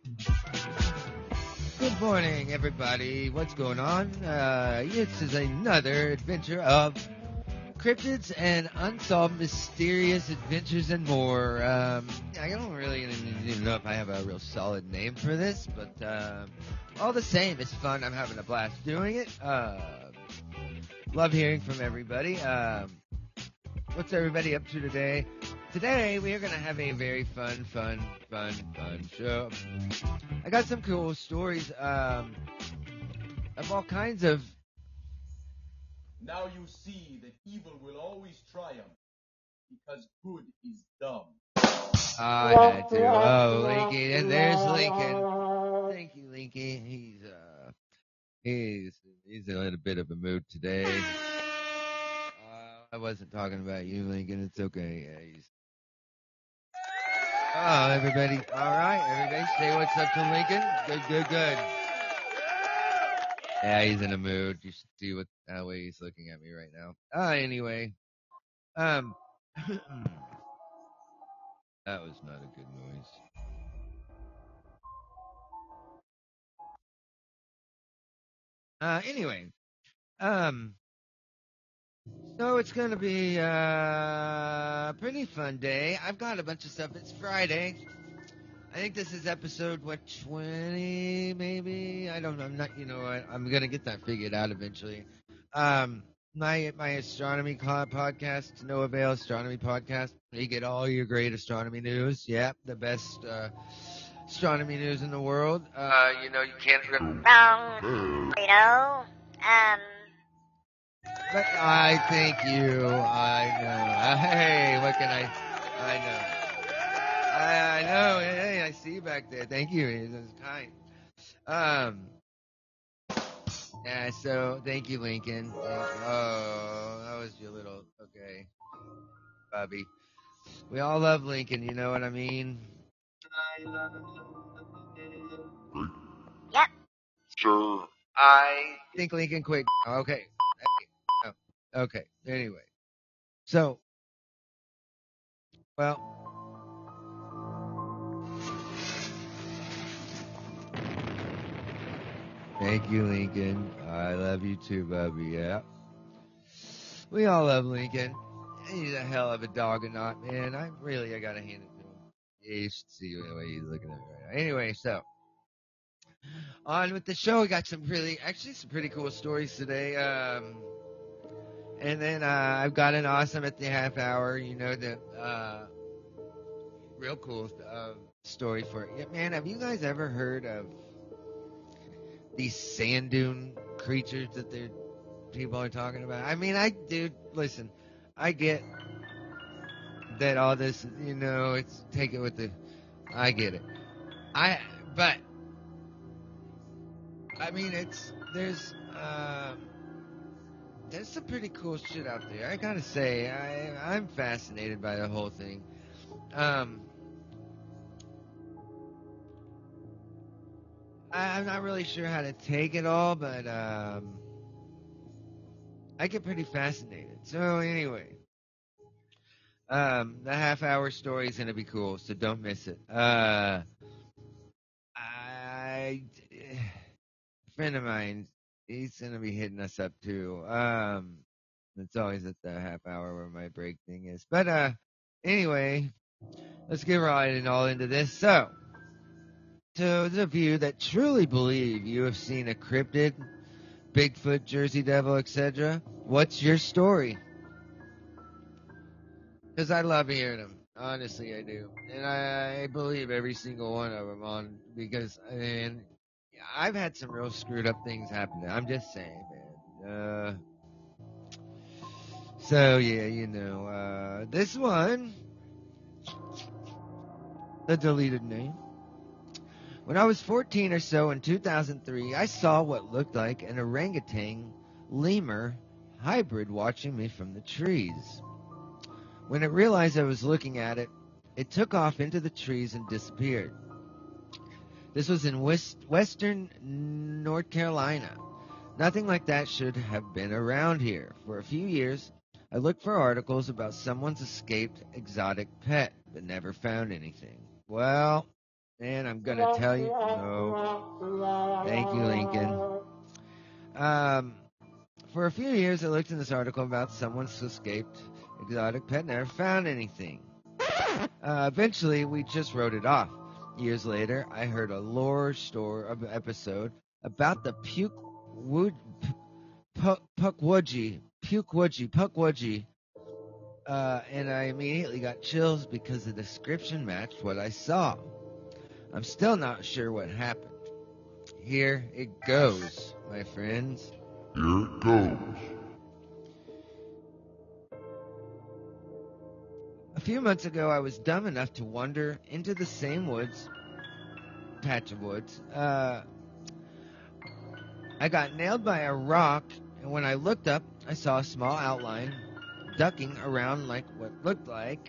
Good morning, everybody. What's going on? This is another adventure of cryptids and unsolved mysterious adventures and more. I don't really even know if I have a real solid name for this, but all the same, it's fun. I'm having a blast doing it. Love hearing from everybody. What's everybody up to today? Today, we are going to have a very fun show. I got some cool stories of all kinds of. Now you see that evil will always triumph because good is dumb. I had to. Oh, Linky, and there's Lincoln. Thank you, Linky. He's in a bit of a mood today. I wasn't talking about you, Lincoln. It's okay. Yeah, Oh, everybody. All right, everybody. Say what's up to Lincoln. Good. Yeah, he's in a mood. You should see how way he's looking at me right now. Anyway. That was not a good noise. Anyway. So it's going to be a pretty fun day. I've got a bunch of stuff. It's Friday. I think this is episode, 20 maybe? I don't know. I'm not, I'm going to get that figured out eventually. My astronomy podcast, No Avail Astronomy Podcast. You get all your great astronomy news. Yeah, the best astronomy news in the world. You can't. But I thank you. I know. Hey, what can I know. I know. Hey, I see you back there. Thank you. It's kind. Yeah. So thank you, Lincoln. Oh, that was your little okay, Bobby. We all love Lincoln. You know what I mean? Yep. Sure. I think Lincoln quit. Okay. Oh, okay. Anyway. So, well. Thank you, Lincoln. I love you too, Bubby. Yeah. We all love Lincoln. He's a hell of a dog or not, man. I gotta hand it to him. You should see the way he's looking at me right now. Anyway, so on with the show. We got some pretty cool stories today. And then I've got an awesome at the half hour. The real cool story for it. Yeah, man, have you guys ever heard of these sand dune creatures that people are talking about? I mean, listen, I get that all this, it's take it with I get it. But I mean, there's some pretty cool shit out there. I gotta say, I'm fascinated by the whole thing. I'm not really sure how to take it all, but I get pretty fascinated. So anyway, the half hour story is gonna be cool, so don't miss it. A friend of mine, he's gonna be hitting us up too. It's always at the half hour where my break thing is. But anyway, let's get right all into this. So, to those of you that truly believe you have seen a cryptid, Bigfoot, Jersey Devil, etc., what's your story? Because I love hearing them. Honestly, I do. And I believe every single one of them because I've had some real screwed up things happen. I'm just saying, man. So, yeah, this one, the deleted name. When I was 14 or so in 2003, I saw what looked like an orangutan lemur hybrid watching me from the trees. When it realized I was looking at it, it took off into the trees and disappeared. This was in western North Carolina. Nothing like that should have been around here. For a few years, I looked for articles about someone's escaped exotic pet, but never found anything. Well, And I'm going to tell you, no. Thank you, Lincoln. For a few years, I looked in this article about someone's escaped exotic pet, never found anything. Eventually, we just wrote it off. Years later, I heard a lore store episode about the Pukwudgie, and I immediately got chills because the description matched what I saw. I'm still not sure what happened. Here it goes, my friends. Here it goes. A few months ago, I was dumb enough to wander into the same patch of woods. I got nailed by a rock, and when I looked up, I saw a small outline ducking around like what looked like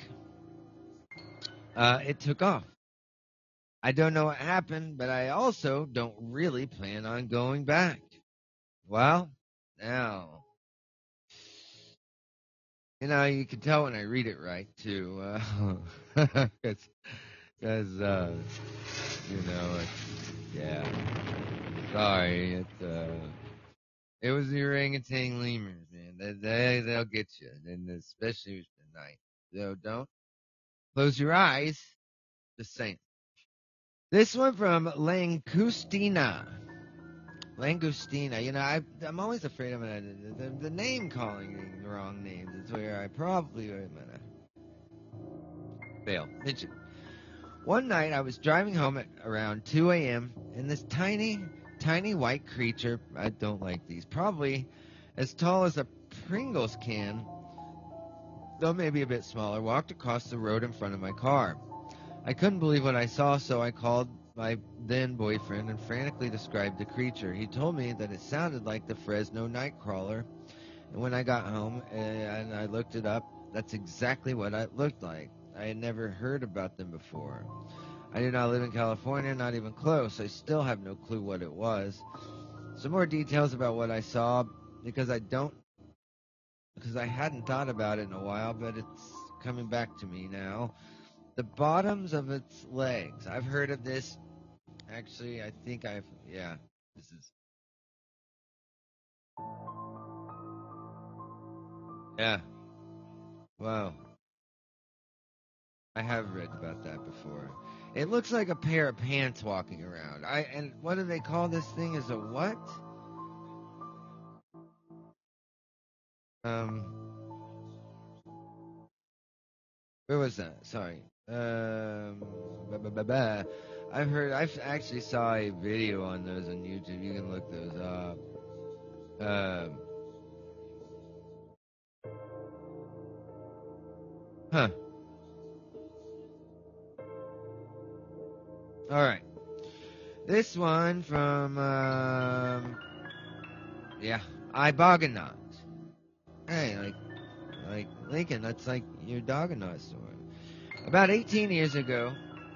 it took off. I don't know what happened, but I also don't really plan on going back. Well, now, you can tell when I read it right, too. Because, yeah. Sorry, it was the orangutan lemurs, man. They'll get you, and especially tonight. So don't close your eyes. Just saying. This one from Langustina. I'm always afraid I'm the name calling the wrong names. It's where I probably am gonna fail. Mention. One night I was driving home at around 2 a.m. and this tiny white creature, I don't like these, probably as tall as a Pringles can, though maybe a bit smaller, walked across the road in front of my car. I couldn't believe what I saw, so I called my then boyfriend and frantically described the creature. He told me that it sounded like the Fresno Nightcrawler, and when I got home and I looked it up, that's exactly what it looked like. I had never heard about them before. I do not live in California, not even close. I still have no clue what it was. Some more details about what I saw, because I hadn't thought about it in a while, but it's coming back to me now. The bottoms of its legs. I've heard of this. Actually, this is. Yeah. Wow. I have read about that before. It looks like a pair of pants walking around. And what do they call this thing? Is a what? Where was that? Sorry. I've actually saw a video on those on YouTube. You can look those up. Huh. All right. This one from, Ibogonaut. Hey, like Lincoln, that's like your Doggonaut story. About 18 years ago,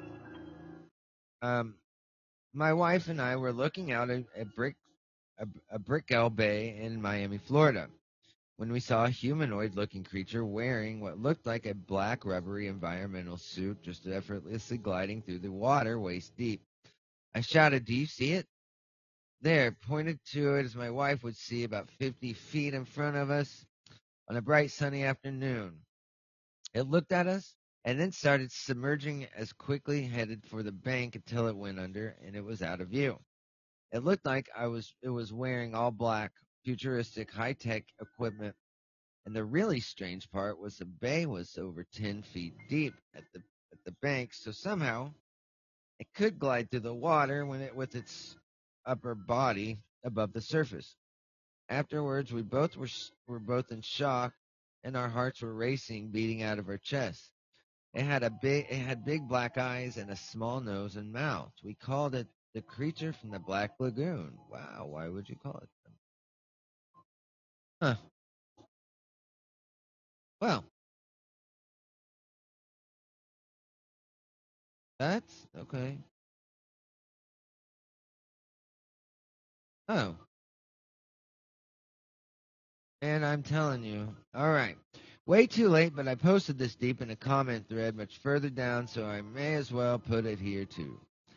my wife and I were looking out at Brickell Bay in Miami, Florida, when we saw a humanoid-looking creature wearing what looked like a black rubbery environmental suit just effortlessly gliding through the water waist deep. I shouted, "Do you see it?" There, pointed to it as my wife would see about 50 feet in front of us on a bright sunny afternoon. It looked at us and then started submerging as quickly headed for the bank until it went under and it was out of view. It looked like it was wearing all black, futuristic, high-tech equipment, and the really strange part was the bay was over 10 feet deep at the bank, so somehow it could glide through the water with its upper body above the surface. Afterwards, we both were both in shock, and our hearts were racing, beating out of our chests. It had big black eyes and a small nose and mouth. We called it the creature from the Black Lagoon. Wow, why would you call it that? Huh. Well, that's okay. Oh, and I'm telling you. All right. Way too late, but I posted this deep in a comment thread much further down, so I may as well put it here too.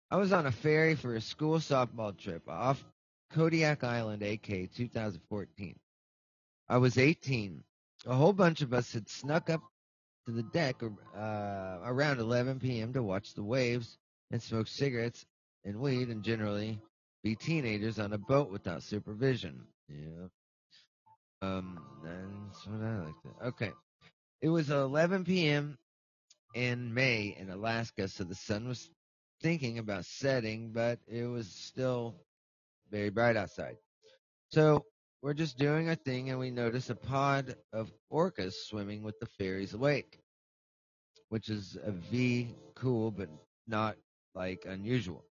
I was on a ferry for a school softball trip off Kodiak Island, AK 2014. I was 18. A whole bunch of us had snuck up to the deck around 11 p.m. to watch the waves and smoke cigarettes and weed and generally be teenagers on a boat without supervision. Yeah. That's what I like to. Okay. It was 11 p.m. in May in Alaska, so the sun was thinking about setting, but it was still very bright outside. So we're just doing our thing, and we notice a pod of orcas swimming with the ferry's wake, which is a V cool, but not like unusual.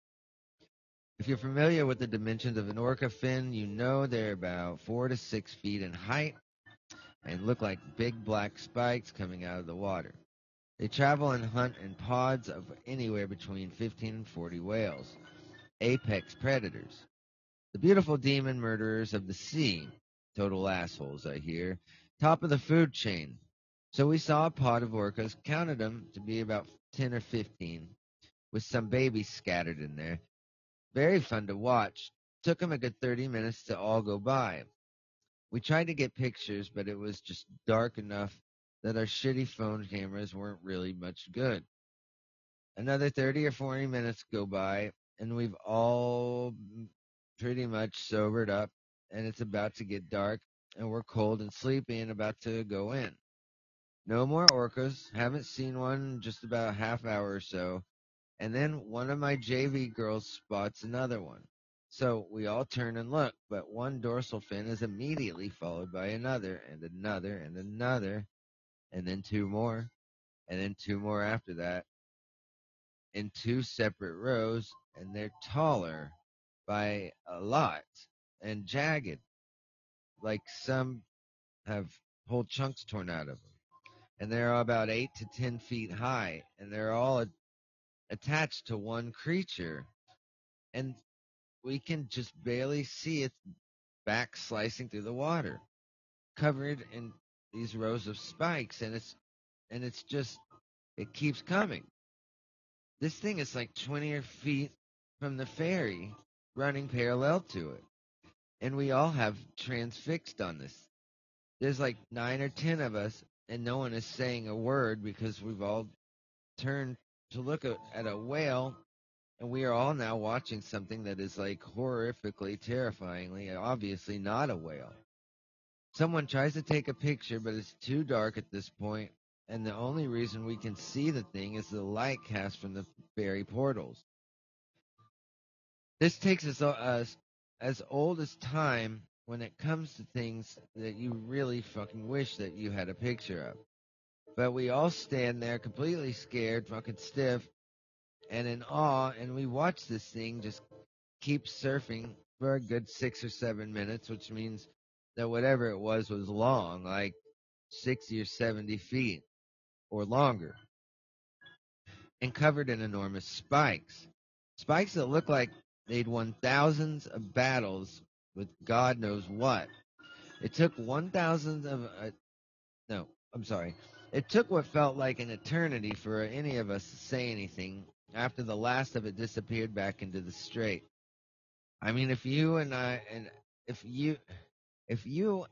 If you're familiar with the dimensions of an orca fin, you know they're about 4 to 6 feet in height and look like big black spikes coming out of the water. They travel and hunt in pods of anywhere between 15 and 40 whales, apex predators. The beautiful demon murderers of the sea. Total assholes, I hear. Top of the food chain. So we saw a pod of orcas, counted them to be about 10 or 15, with some babies scattered in there. Very fun to watch. Took them a good 30 minutes to all go by. We tried to get pictures, but it was just dark enough that our shitty phone cameras weren't really much good. Another 30 or 40 minutes go by, and we've all pretty much sobered up, and it's about to get dark, and we're cold and sleepy and about to go in. No more orcas. Haven't seen one in just about a half hour or so. And then one of my JV girls spots another one. So we all turn and look, but one dorsal fin is immediately followed by another, and another, and another, and then two more, and then two more after that, in two separate rows, and they're taller by a lot and jagged, like some have whole chunks torn out of them. And they're about 8 to 10 feet high, and they're all attached to one creature. And we can just barely see its back slicing through the water, covered in these rows of spikes, and it's just it keeps coming. This thing is like 20 feet from the ferry, running parallel to it, and we all have transfixed on this. There's like 9 or 10 of us, and no one is saying a word because we've all turned to look at a whale, and we are all now watching something that is like horrifically, terrifyingly, obviously not a whale. Someone tries to take a picture, but it's too dark at this point, and the only reason we can see the thing is the light cast from the ferry portals. This takes us as old as time when it comes to things that you really fucking wish that you had a picture of. But we all stand there completely scared, fucking stiff, and in awe, and we watch this thing just keep surfing for a good 6 or 7 minutes, which means that whatever it was long, like 60 or 70 feet or longer, and covered in enormous spikes. Spikes that look like they'd won thousands of battles with God knows what. It took 1,000 of no, I'm sorry. It took what felt like an eternity for any of us to say anything after the last of it disappeared back into the strait. I mean, if you and I and if you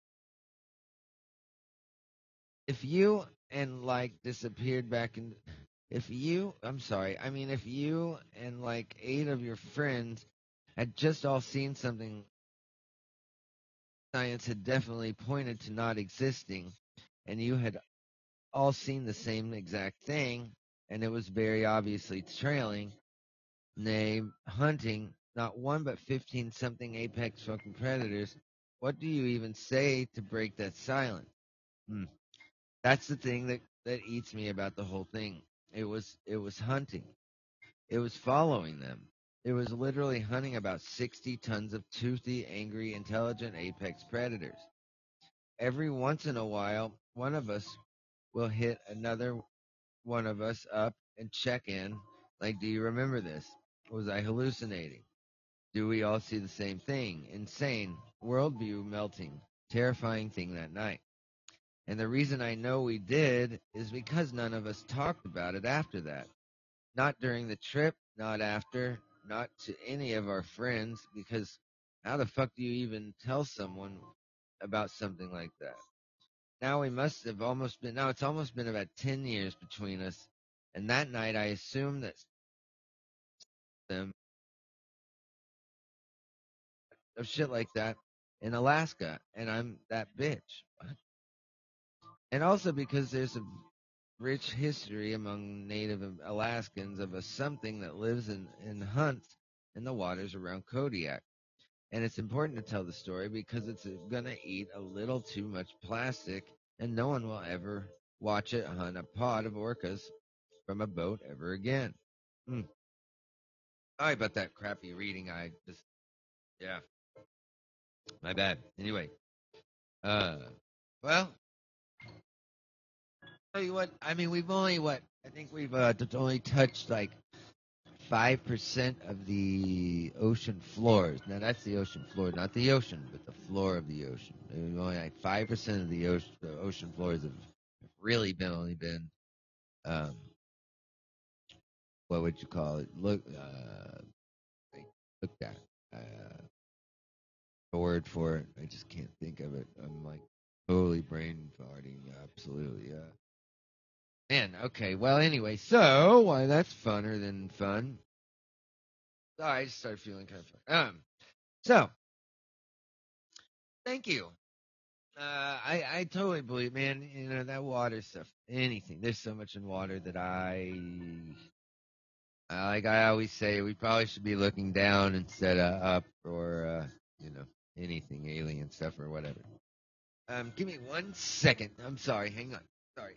if you and like disappeared back in if you I'm sorry, I mean if you and like 8 of your friends had just all seen something science had definitely pointed to not existing, and you had all seen the same exact thing, and it was very obviously trailing, nay, hunting, not one but 15 something apex fucking predators, what do you even say to break that silence? Hmm. That's the thing that eats me about the whole thing. It was hunting. It was following them. It was literally hunting about 60 tons of toothy, angry, intelligent apex predators. Every once in a while, one of us will hit another one of us up and check in. Like, do you remember this? Was I hallucinating? Do we all see the same thing? Insane, worldview melting, terrifying thing that night. And the reason I know we did is because none of us talked about it after that. Not during the trip, not after, not to any of our friends, because how the fuck do you even tell someone about something like that? Now we must have almost been, now it's almost been about 10 years between us. And that night I assumed that them of shit like that in Alaska, and I'm that bitch. And also because there's a rich history among Native Alaskans of a something that lives and hunts in the waters around Kodiak. And it's important to tell the story because it's going to eat a little too much plastic, and no one will ever watch it hunt a pod of orcas from a boat ever again. Hmm. Sorry about that crappy reading. I just, yeah, my bad. Anyway, uh, well, tell you what, I mean, we've only, I think we've only touched like 5% of the ocean floors. Now that's the ocean floor, not the ocean, but the floor of the ocean. Only like 5% of the ocean floors have really been only been, um, what would you call it? Looked at. A word for it. I just can't think of it. I'm like totally brain farting. Absolutely. Man. Okay. Well. Anyway. So why that's funner than fun. Oh, I just started feeling kind of fun. So thank you. I totally believe, man. You know that water stuff. Anything. There's so much in water that like I always say, we probably should be looking down instead of up, or you know, anything alien stuff or whatever. Give me 1 second. I'm sorry. Hang on. Sorry.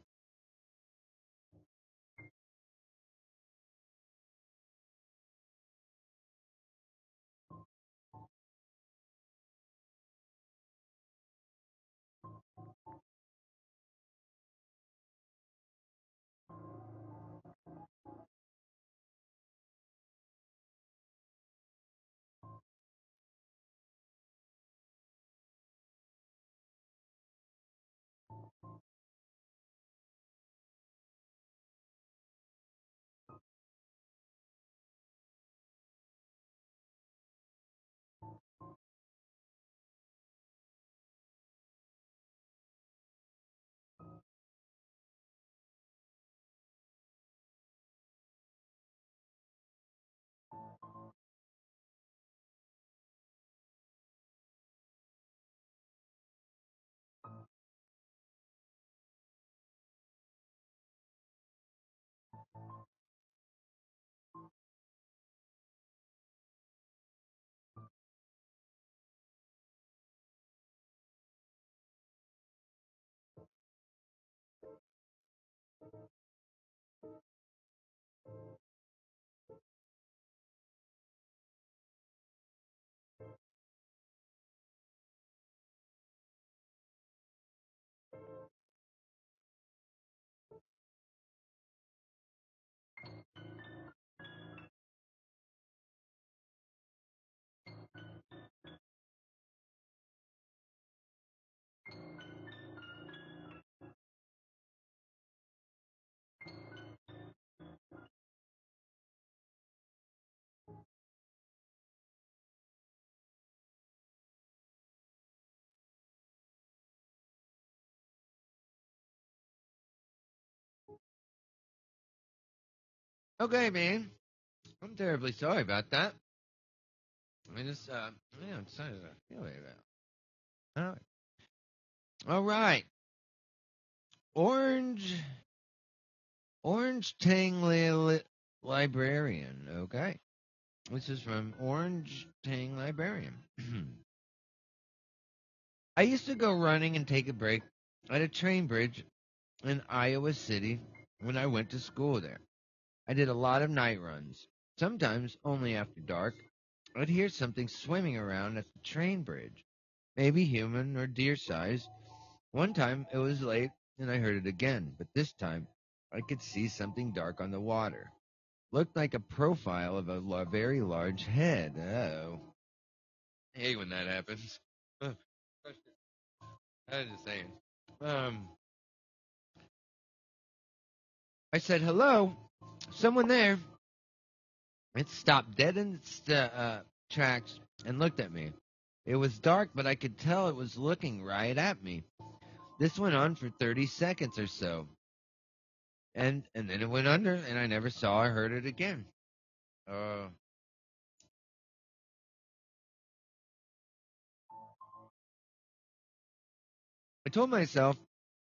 Okay, man. I'm terribly sorry about that. I just, yeah, I'm sorry about feeling that. All right. Orange, Orange Tang Librarian. Okay. This is from Orange Tang Librarian. I used to go running and take a break at a train bridge in Iowa City when I went to school there. I did a lot of night runs, sometimes only after dark. I'd hear something swimming around at the train bridge, maybe human or deer sized. One time it was late and I heard it again, but this time I could see something dark on the water. Looked like a profile of a very large head. Oh. I hate when that happens. I was just saying. Um, I said, hello? Someone there? It stopped dead in its tracks and looked at me. It was dark, but I could tell it was looking right at me. This went on for 30 seconds or so, and then it went under, and I never saw or heard it again. Uh, I told myself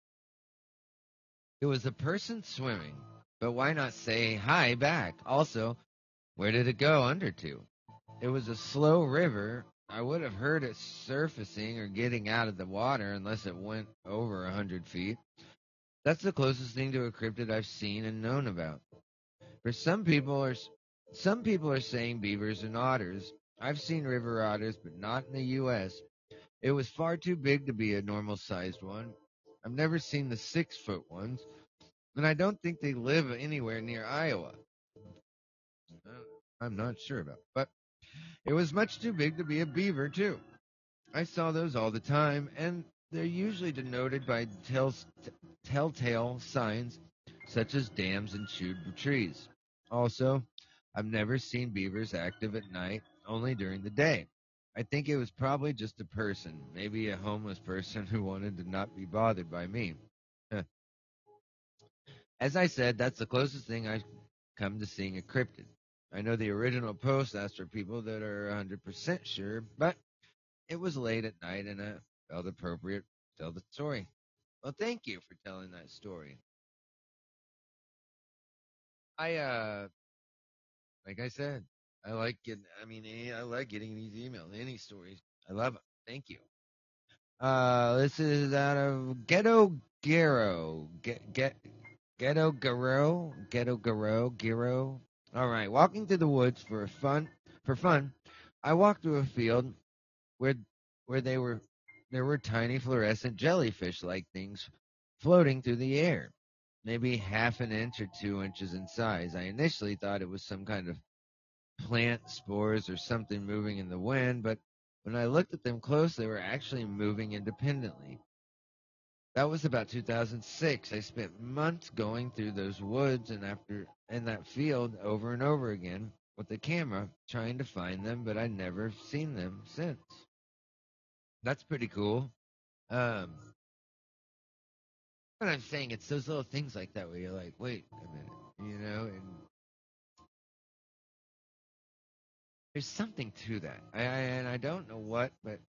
it was a person swimming, but why not say hi back? Also, where did it go under to? It was a slow river. I would have heard it surfacing or getting out of the water unless it went over 100 feet. That's the closest thing to a cryptid I've seen and known about. For some people are saying beavers and otters. I've seen river otters, but not in the U.S. It was far too big to be a normal sized one. I've never seen the 6 foot ones, and I don't think they live anywhere near Iowa. Uh, I'm not sure about, but it was much too big to be a beaver too. I saw those all the time, and they're usually denoted by telltale signs such as dams and chewed trees. Also, I've never seen beavers active at night, only during the day. I think it was probably just a person, maybe a homeless person who wanted to not be bothered by me. As I said, that's the closest thing I've come to seeing a cryptid. I know the original post asked for people that are 100% sure, but it was late at night and I felt appropriate to tell the story. Well, thank you for telling that story. I like I said, I like getting these emails, any stories. I love it. Thank you. This is out of Ghetto Gero. Ghetto Gero. All right, walking through the woods for fun. I walked through a field where where they were there were tiny fluorescent jellyfish-like things floating through the air, maybe half an inch or 2 inches in size. I initially thought it was some kind of plant spores or something moving in the wind, but when I looked at them close, they were actually moving independently. That was about 2006. I spent months going through those woods and after in that field over and over again with the camera trying to find them, but I never seen them since. That's pretty cool. Um, what I'm saying, it's those little things like that where you're like, wait a minute, and there's something to that. And I don't know what, but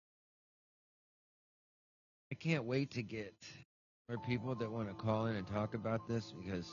I can't wait to get more people that want to call in and talk about this because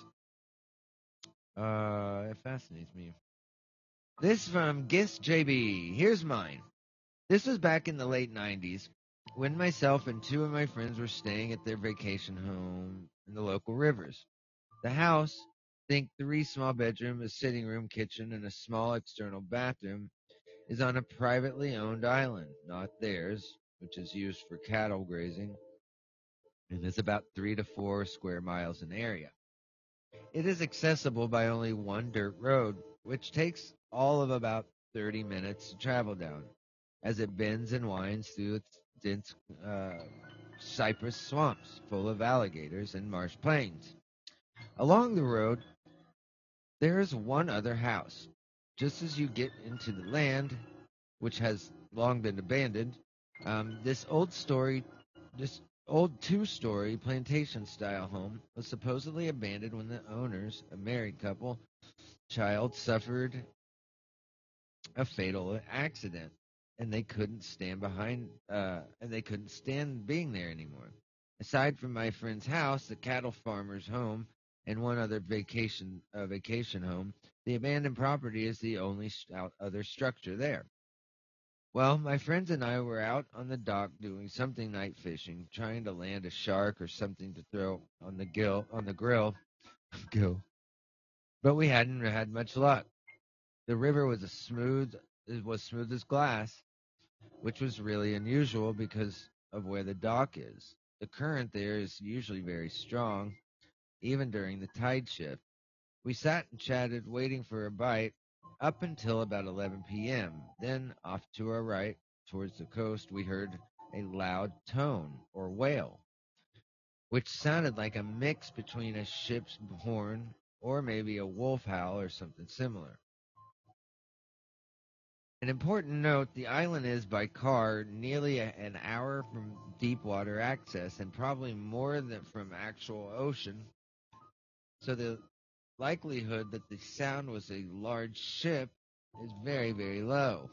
it fascinates me. This from Gis JB. Here's mine. This was back in the late 90s when myself and two of my friends were staying at their vacation home in the local rivers. The house, think 3 small bedroom, a sitting room, kitchen, and a small external bathroom, is on a privately owned island, not theirs, which is used for cattle grazing, and is about 3 to 4 square miles in area. It is accessible by only one dirt road, which takes all of about 30 minutes to travel down, as it bends and winds through its dense cypress swamps full of alligators and marsh plains. Along the road, there is one other house. Just as you get into the land, which has long been abandoned, this this old two-story plantation-style home was supposedly abandoned when the owners, a married couple, child suffered a fatal accident, and they couldn't stand being there anymore. Aside from my friend's house, the cattle farmer's home, and one other vacation home, the abandoned property is the only other structure there. Well, my friends and I were out on the dock doing something night fishing, trying to land a shark or something to throw on the grill, gill, but we hadn't had much luck. The river it was smooth as glass, which was really unusual because of where the dock is. The current there is usually very strong, even during the tide shift. We sat and chatted, waiting for a bite, up until about 11 p.m. Then, off to our right, towards the coast, we heard a loud tone, or wail, which sounded like a mix between a ship's horn or maybe a wolf howl or something similar. An important note, the island is by car nearly an hour from deep water access and probably more than from actual ocean, so the likelihood that the sound was a large ship is very, very low.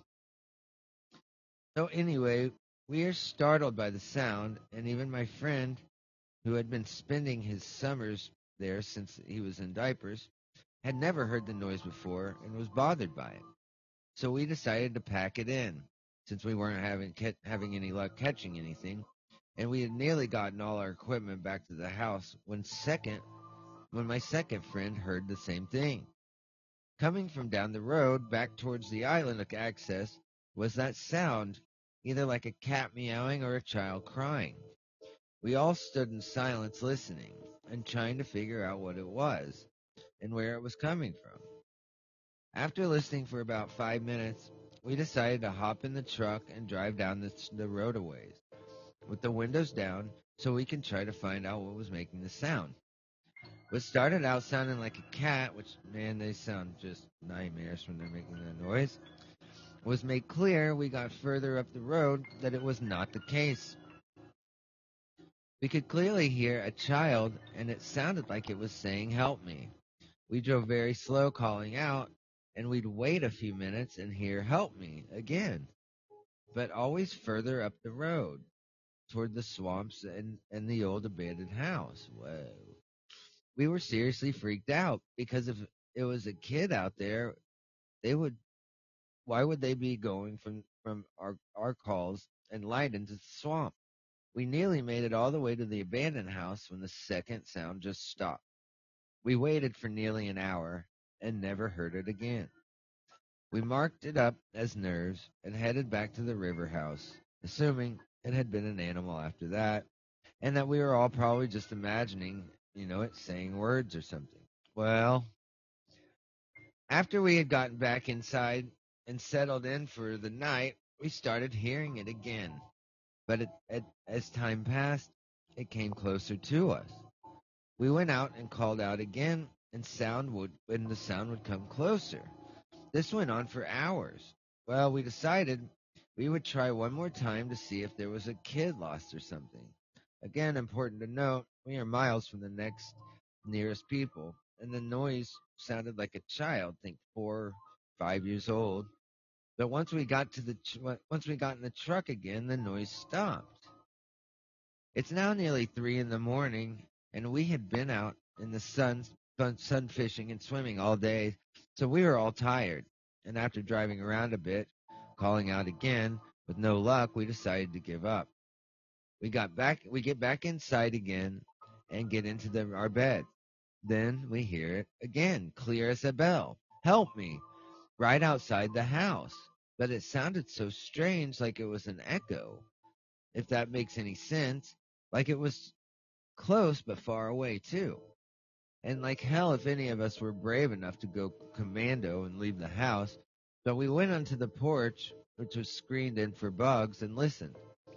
So anyway, we are startled by the sound, and even my friend, who had been spending his summers there since he was in diapers, had never heard the noise before and was bothered by it. So we decided to pack it in, since we weren't having any luck catching anything, and we had nearly gotten all our equipment back to the house when my second friend heard the same thing. Coming from down the road back towards the island of access was that sound, either like a cat meowing or a child crying. We all stood in silence listening and trying to figure out what it was and where it was coming from. After listening for about 5 minutes, we decided to hop in the truck and drive down the road a ways with the windows down so we can try to find out what was making the sound. What started out sounding like a cat, which, man, they sound just nightmares when they're making that noise, was made clear we got further up the road that it was not the case. We could clearly hear a child, and it sounded like it was saying, "Help me." We drove very slow, calling out, and we'd wait a few minutes and hear, "Help me," again, but always further up the road, toward the swamps and the old abandoned house. Whoa. We were seriously freaked out because if it was a kid out there, they would why would they be going from our calls and light into the swamp? We nearly made it all the way to the abandoned house when the second sound just stopped. We waited for nearly an hour and never heard it again. We marked it up as nerves and headed back to the river house, assuming it had been an animal after that, and that we were all probably just imagining, it saying words or something. Well, after we had gotten back inside and settled in for the night, we started hearing it again. But as time passed, it came closer to us. We went out and called out again, and the sound would come closer. This went on for hours. Well, we decided we would try one more time to see if there was a kid lost or something. Again, important to note, we are miles from the next nearest people, and the noise sounded like a child, think 4, 5 years old. But once we got in the truck again, the noise stopped. It's now nearly 3 in the morning, and we had been out in the sun fishing and swimming all day, so we were all tired. And after driving around a bit, calling out again, with no luck, we decided to give up. We get back inside again and get into our bed. Then we hear it again, clear as a bell. "Help me," right outside the house. But it sounded so strange, like it was an echo, if that makes any sense. Like it was close but far away too. And like hell if any of us were brave enough to go commando and leave the house. But we went onto the porch, which was screened in for bugs, and listened.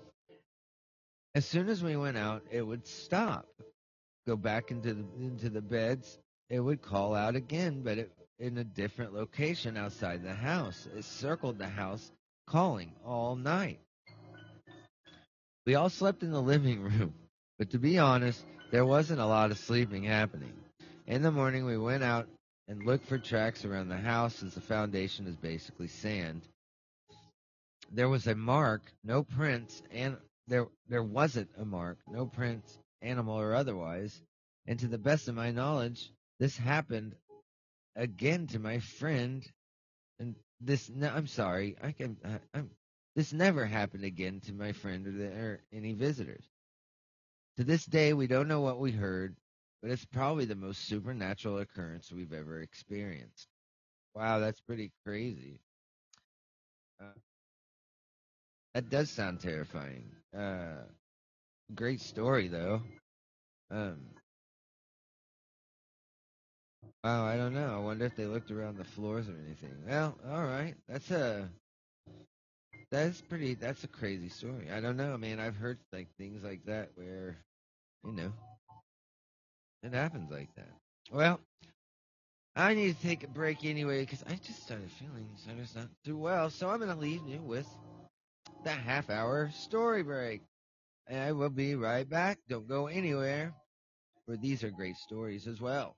As soon as we went out, it would stop, go back into the beds. It would call out again, but in a different location outside the house. It circled the house, calling all night. We all slept in the living room, but to be honest, there wasn't a lot of sleeping happening. In the morning, we went out and looked for tracks around the house as the foundation is basically sand. There was a mark, no prints, and there wasn't a mark, no prints, animal or otherwise. And to the best of my knowledge, this happened again to my friend. And this, no, I'm sorry, this never happened again to my friend or any visitors. To this day, we don't know what we heard, but it's probably the most supernatural occurrence we've ever experienced. Wow, that's pretty crazy. Uh, that does sound terrifying. Great story though. Um, wow, I don't know. I wonder if they looked around the floors or anything. Well, all right. That's a crazy story. I don't know, man. I've heard like things like that where, you know, it happens like that. Well, I need to take a break anyway because I just started feeling so it's not too well. So I'm going to leave you with the half-hour story break. And I will be right back. Don't go anywhere, for these are great stories as well.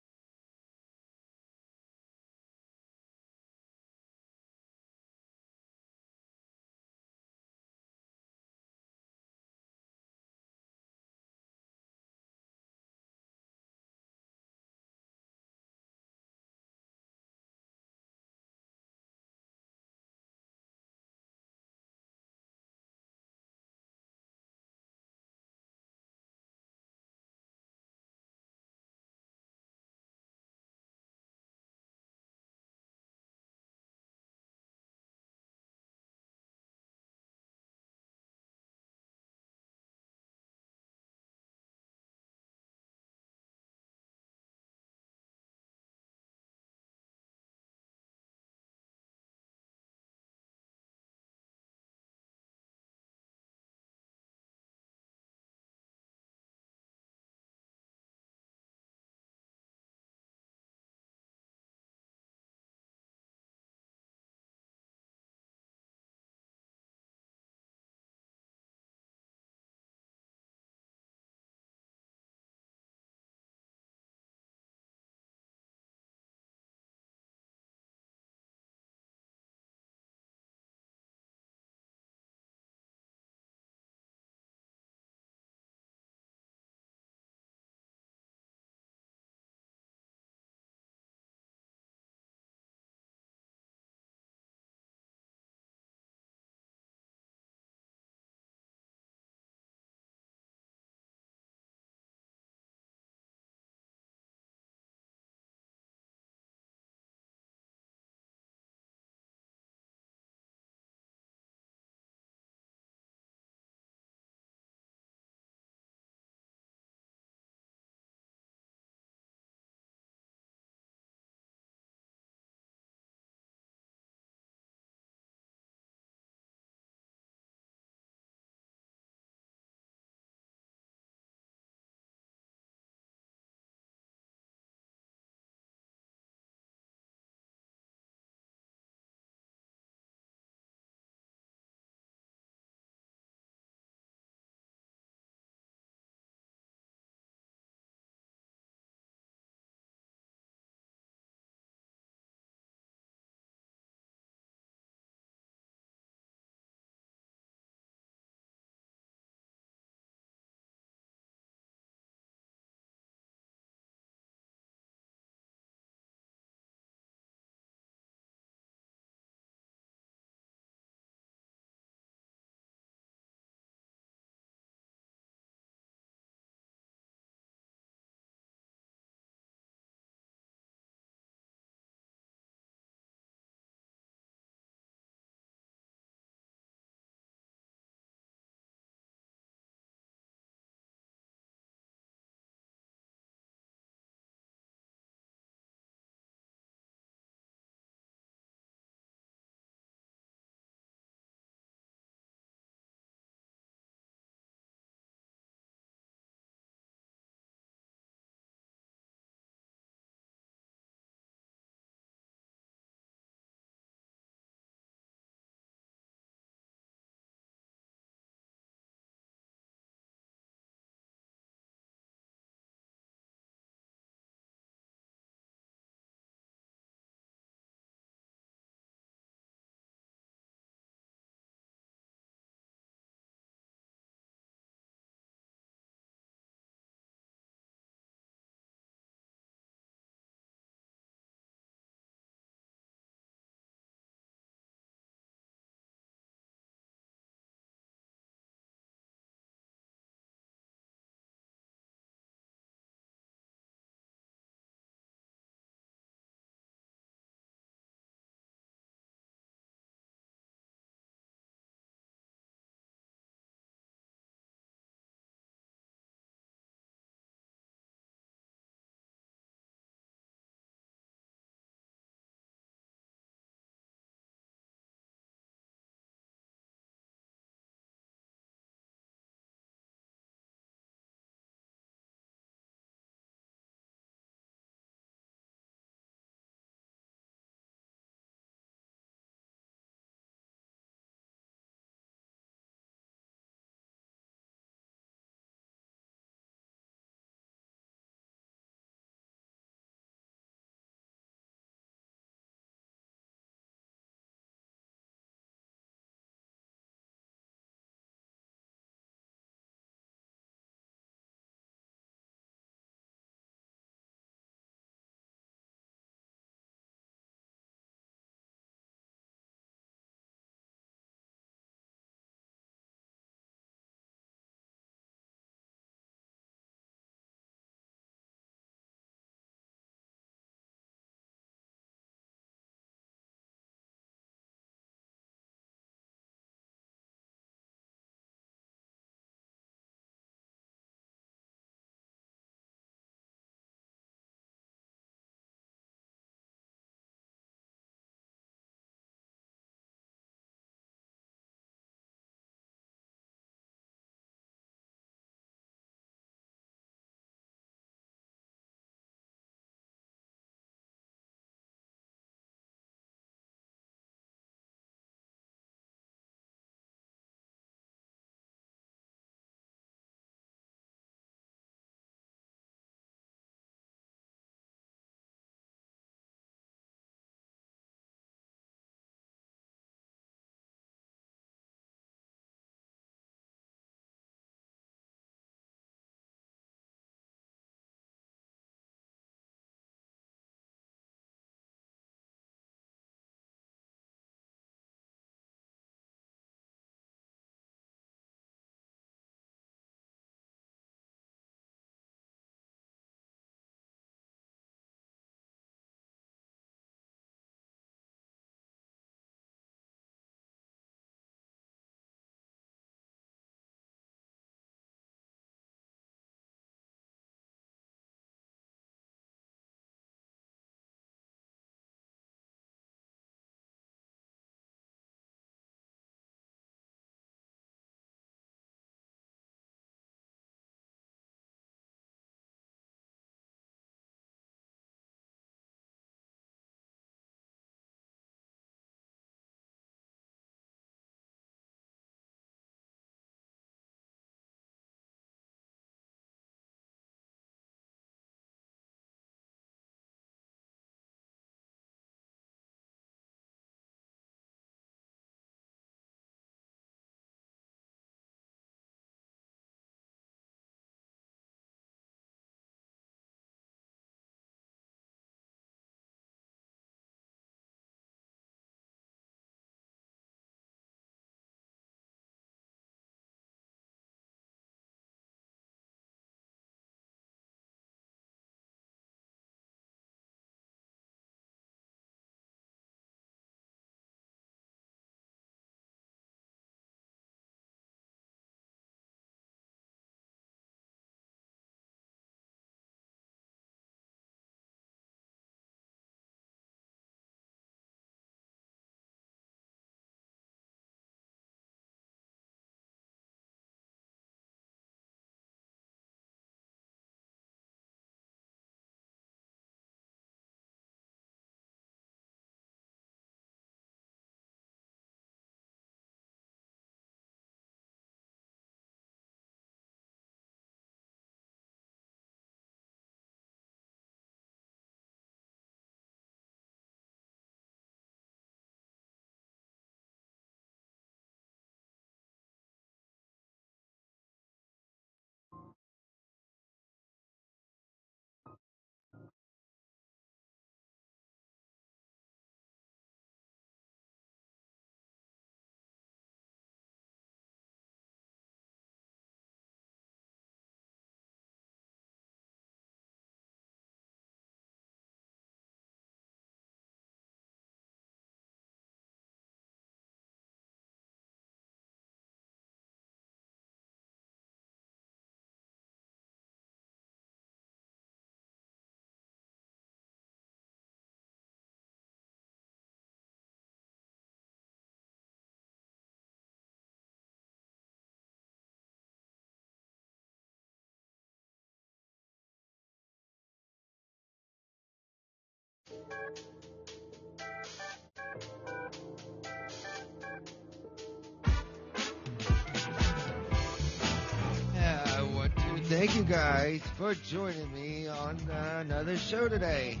I want to thank you guys for joining me on another show today.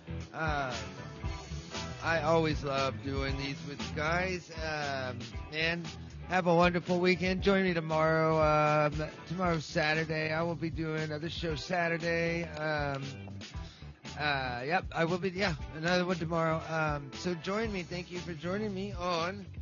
I always love doing these with you guys. And have a wonderful weekend. Join me tomorrow. Tomorrow's Saturday. I will be doing another show Saturday. Yep, I will be. Yeah, another one tomorrow. So join me. Thank you for joining me on